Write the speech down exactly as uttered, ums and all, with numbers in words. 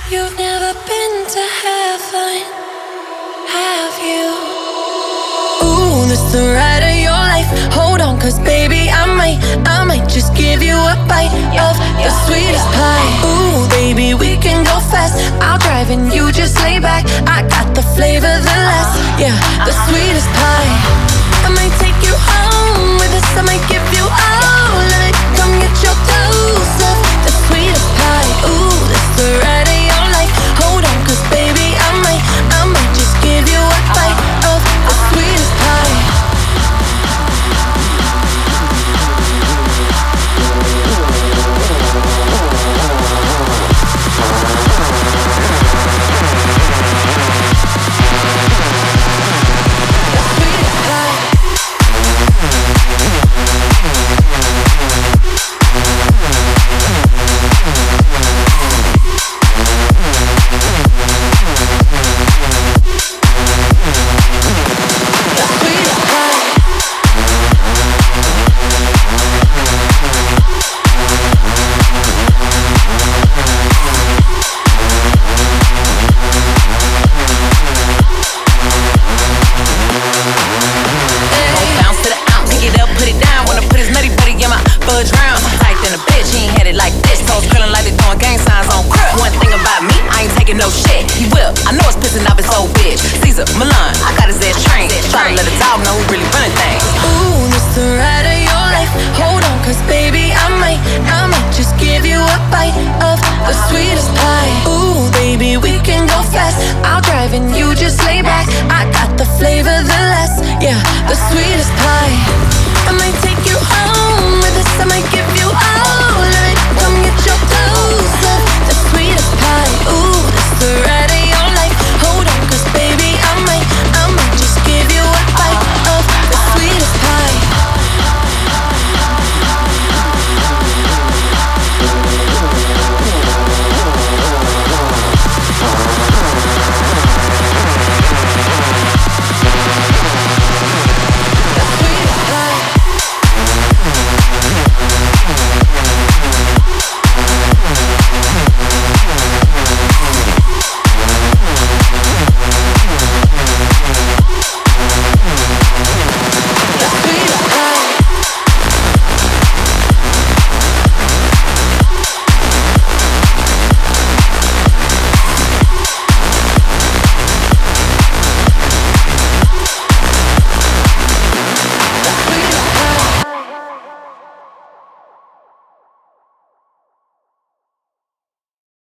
You've never been to heaven, have you? Ooh, this the ride of your life. Hold on, cause baby, I might, I might just give you a bite of the sweetest pie. Ooh, baby, we can go fast. I'll drive and you just lay back. I got the flavor, the last, yeah, the sweetest pie.